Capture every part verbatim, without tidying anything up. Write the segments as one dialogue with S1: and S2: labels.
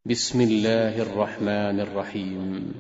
S1: بسم الله الرحمن الرحيم.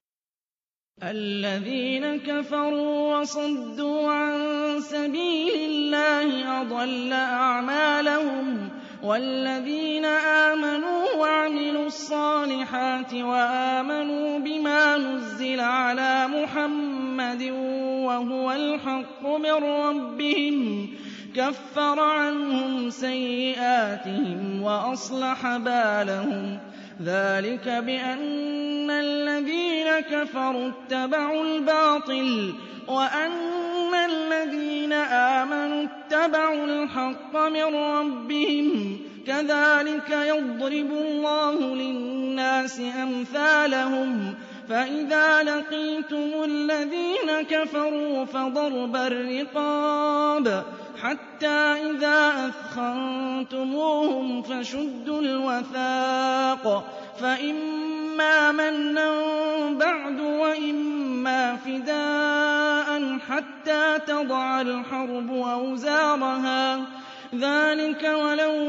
S2: الذين كفروا وصدوا عن سبيل الله أضل أعمالهم والذين آمنوا وعملوا الصالحات وآمنوا بما نزل على محمد وهو الحق من ربهم كفر عنهم سيئاتهم وأصلح بالهم ذلك بأن الذين كفروا اتبعوا الباطل وأن الذين آمنوا اتبعوا الحق من ربهم كذلك يضرب الله للناس أمثالهم فإذا لقيتم الذين كفروا فضرب الرقاب حتى إذا أثخنتموهم فشدوا الوثاق فإما منا بعد وإما فداء حتى تضع الحرب أوزارها ذلك ولو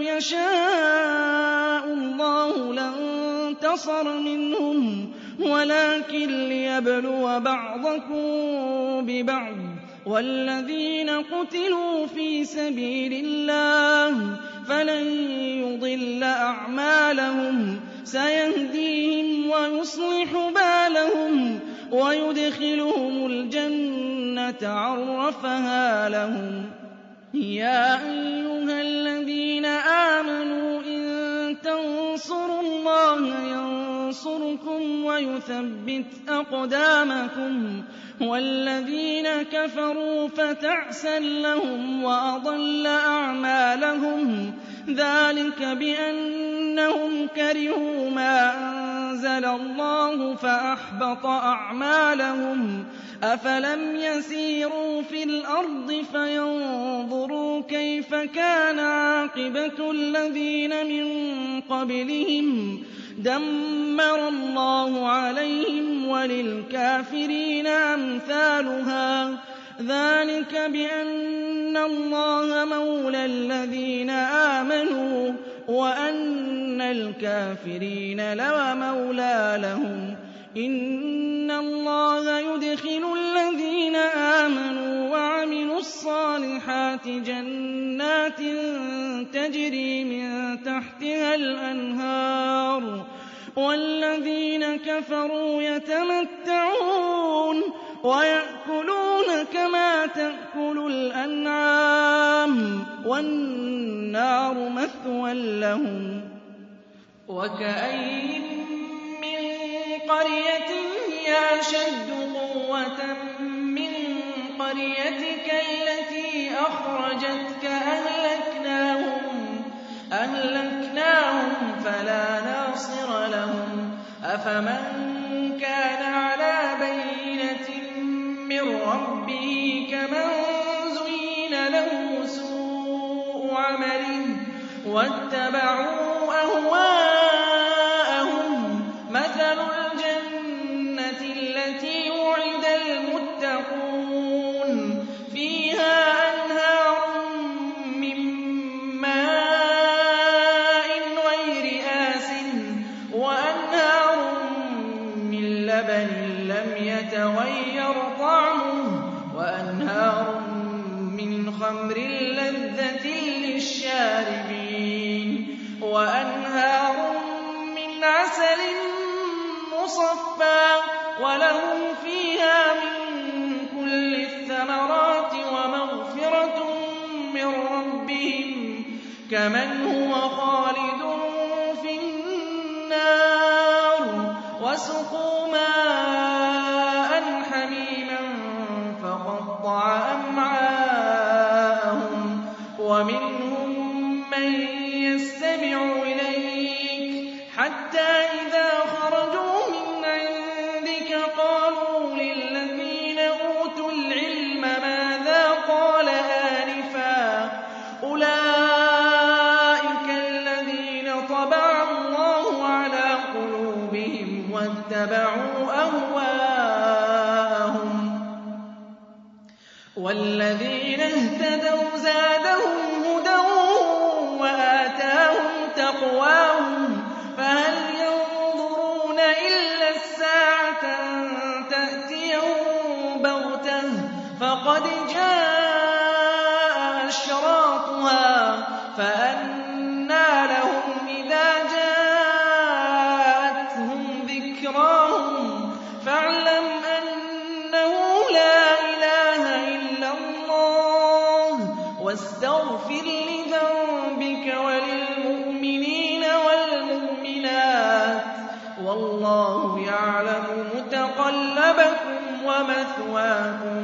S2: يشاء الله لانتصر منهم ولكن ليبلو بعضكم ببعض والذين قتلوا في سبيل الله فلن يضل أعمالهم سيهديهم ويصلح بالهم ويدخلهم الجنة عرفها لهم يا أيها الذين آمنوا إن تنصروا الله ينصركم ويثبت أقدامكم والذين كفروا فتعسا لهم وأضل أعمالهم ذلك بأنهم كرهوا ما أنزل الله فأحبط أعمالهم أفلم يسيروا في الأرض فينظروا كيف كان عاقبة الذين من قبلهم دمر الله عليهم وللكافرين أمثالها ذلك بأن الله مولى الذين آمنوا وأن الكافرين لا مولى لهم إن الله يدخل الذين آمنوا وعملوا الصالحات جنات تجري من تحتها الأنهار والذين كفروا يتمتعون ويأكلون كما تأكل الأنعام والنار مثوى لهم وكأين من قرية هي أشد قوة من قريتك التي أخرجتك أهلكناهم أهلكناهم فلا ناصر لهم أفمن كان على بينة من ربه كمن زين له سوء عمله واتبعوا أهواءهم مثل الجنة التي وعد المتقون فيها أنهار من ماء غير آسن وأنهار من لبن لم يتغير طعمه وأنهار من خمر لذة للشاربين وأنهار من عسل مصفى ولهم فيها من كل الثمرات ومغفرة من ربهم كمن هو خالد في النار وسقوا ماء حميما فقطع أمعاءهم ومنهم من يستمع إليك حتى إذا خرجوا من عندك قالوا للذين أوتوا العلم ماذا قال آنفا أولئك الذين طبع الله على قلوبهم واتبعوا أهواءهم والذين اهتدوا زادهم هدى وآتاهم تقواهم فهل وَاسْتَغْفِرْ لِذَنبِكَ وَلِلْمُؤْمِنِينَ وَالْمُؤْمِنَاتِ ۗ وَاللَّهُ يَعْلَمُ مُتَقَلَّبَكُمْ وَمَثْوَاكُمْ.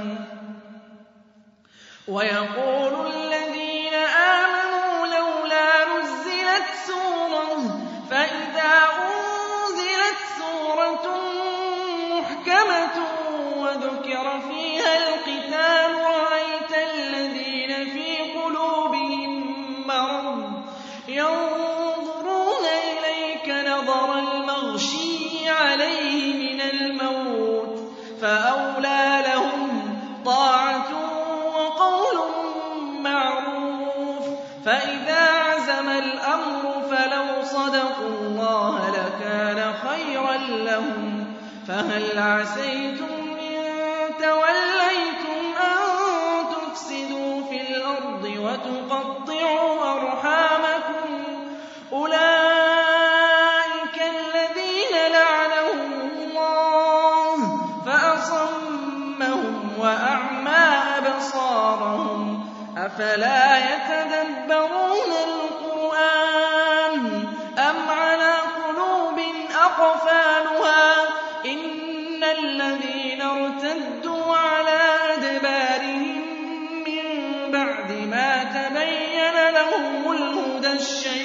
S2: وَيَقُولُ الَّذِينَ آمَنُوا لَوْلَا نُزِّلَتْ سُورَةٌ ۖ فَإِذَا أُنزِلَتْ سُورَةٌ مُّحْكَمَةٌ وَذُكِرَ فِيهَا الْقِتَالُ رَأَيْتَ الَّذِينَ فِي قُلُوبِهِم مَّرَضٌ يَنظُرُونَ إِلَيْكَ نَظَرَ الْمَغْشِيِّ عَلَيْهِ مِنَ الْمَوْتِ ۖ فَأَوْلَىٰ لَهُمْ طَاعَةٌ وَقَوْلٌ مَّعْرُوفٌ. فَإِذَا عَزَمَ الْأَمْرُ فَلَوْ صَدَقُوا اللَّهَ لَكَانَ خَيْرًا لَّهُمْ. فَهَلْ عَسَيْتُمْ إِن تَوَلَّيْتُمْ أَن تُفْسِدُوا فِي الْأَرْضِ وَتُقَطِّعُوا أَرْحَامَكُمْ ۚ أُولَٰئِكَ الَّذِينَ لَعَنَهُمُ اللَّهُ فَأَصَمَّهُمْ وَأَعْمَىٰ أَبْصَارَهُمْ ۚ أَفَلَا يَتَدَبَّرُونَ الْقُرْآنَ أَمْ عَلَىٰ قُلُوبٍ أَقْفَالُهَا إِنَّ الَّذِينَ ارْتَدُّوا عَلَىٰ أَدْبَارِهِم مِّن بَعْدِ مَا تَبَيَّنَ لَهُمُ الْهُدَى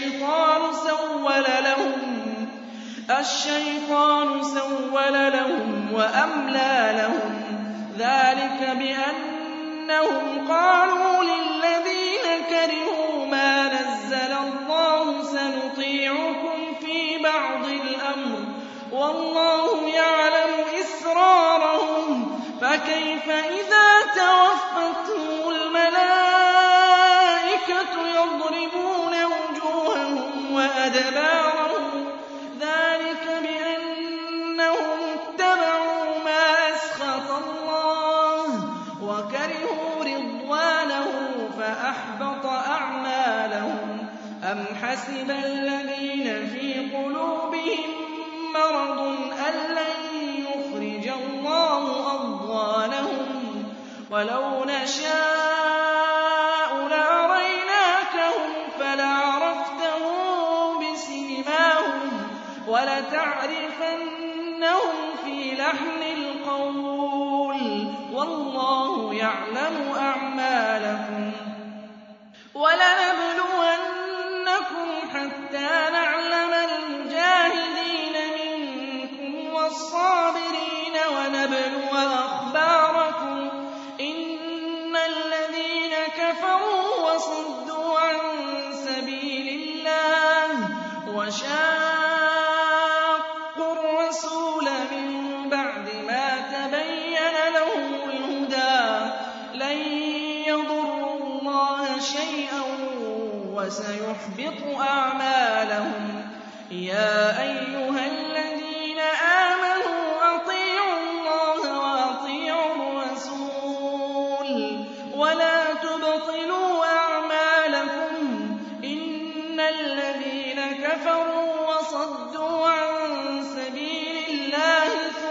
S2: الشَّيْطَانُ سَوَّلَ لَهُمْ وَأَمْلَىٰ لَهُمْ ۚ ذَٰلِكَ بِأَنَّهُمْ قَالُوا لِلَّذِينَ كَرِهُوا مَا نَزَّلَ اللَّهُ سَنُطِيعُكُمْ فِي بَعْضِ الْأَمْرِ ۖ وَاللَّهُ يَعْلَمُ إِسْرَارَهُمْ ۚ فَكَيْفَ إِذَا تَوَفَّتْهُمُ الْمَلَائِكَةُ يَضْرِبُونَ وُجُوهَهُمْ وَأَدْبَارَهُمْ ۚ ذَٰلِكَ بِأَنَّهُمُ اتَّبَعُوا مَا أَسْخَطَ اللَّهَ وَكَرِهُوا رِضْوَانَهُ فَأَحْبَطَ أَعْمَالَهُمْ. أَمْ حَسِبَ الَّذِينَ فِي قُلُوبِهِم مَّرَضٌ أَن لَّن يُخْرِجَ اللَّهُ أَضْغَانَهُمْ ۚ وَلَوْ نَشَاءُ لَأَرَيْنَاكَهُمْ فَلَعَرَفْتَهُم بِسِيمَاهُمْ وَلَتَعْرِفَنَّهُمْ فِي لَحْنِ الْقَوْلِ ۚ وَاللَّهُ يَعْلَمُ أَعْمَالَكُمْ. وَلَنَبْلُوَنَّكُمْ حَتَّىٰ نَعْلَمَ الْمُجَاهِدِينَ مِنكُمْ وَالصَّابِرِينَ وَنَبْلُوَ أَخْبَارَكُمْ. إِنَّ الَّذِينَ كَفَرُوا وَصُدُّوا عَن سَبِيلِ اللَّهِ وَشَاقُّوا الرَّسُولَ مِن بَعْدِ مَا تَبَيَّنَ لَهُمُ الْهُدَىٰ لَن يَضُرُّوا اللَّهَ شَيْئًا وَسَيُحْبِطُ أَعْمَالَهُمْ. يَا أَيُّهَا الَّذِينَ آمَنُوا أَطِيعُوا اللَّهَ وَأَطِيعُوا الرَّسُولَ وَلَا تُبْطِلُوا أَعْمَالَكُمْ. إِنَّ الَّذِينَ كَفَرُوا وَصَدُّوا عَن سَبِيلِ اللَّهِ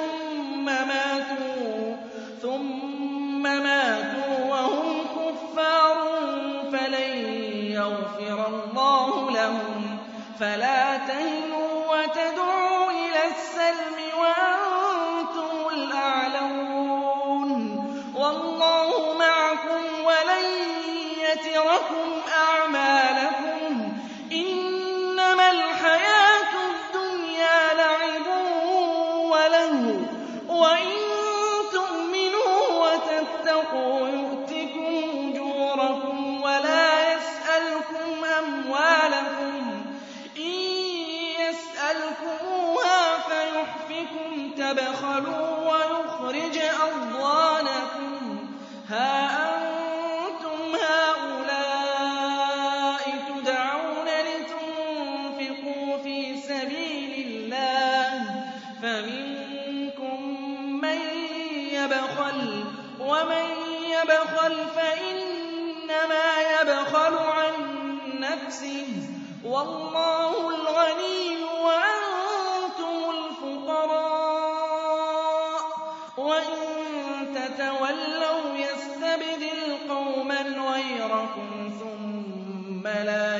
S2: ثُمَّ مَاتُوا وَهُمْ كُفَّارٌ فَلَن يَغْفِرَ اللَّهُ لَهُمْ. فَلَا تَهِنُوا وَتَدْعُوا إِلَى السَّلْمِ وَأَنتُمُ الْأَعْلَوُونَ ۚ وَاللَّهُ مَعَكُمْ وَلَن يَتِرَكُمْ أَعْمَالَكُمْ. إِنَّمَا الْحَيَاةُ الدُّنْيَا لَعِبٌ وَلَهْوٌ ۚ وَإِن تُؤْمِنُوا وَتَتَّقُوا يُؤْتِكُمْ أُجُورَكُمْ وَلَا يَسْأَلْكُمْ أَمْوَالَكُمْ. إِن يَسْأَلْكُمُوهَا فَيُحْفِكُمْ تَبْخَلُوا وَيُخْرِجْ أَضْغَانَكُمْ. هَا أَنتُمْ هَٰؤُلَاءِ تُدْعَوْنَ لِتُنفِقُوا فِي سَبِيلِ اللَّهِ فَمِنكُم مَّن يَبْخَلُ ۖ وَمَن يَبْخَلْ فَإِنَّمَا يَبْخَلُ عَن نَّفْسِهِ ۚ وَاللَّهُ الْغَنِيُّ وَأَنتُمُ الْفُقَرَاءُ ۚ وَإِن تَتَوَلَّوْا يَسْتَبْدِلْ يَسْتَبْدِلْ قَوْمًا غَيْرَكُمْ ثُمَّ لَا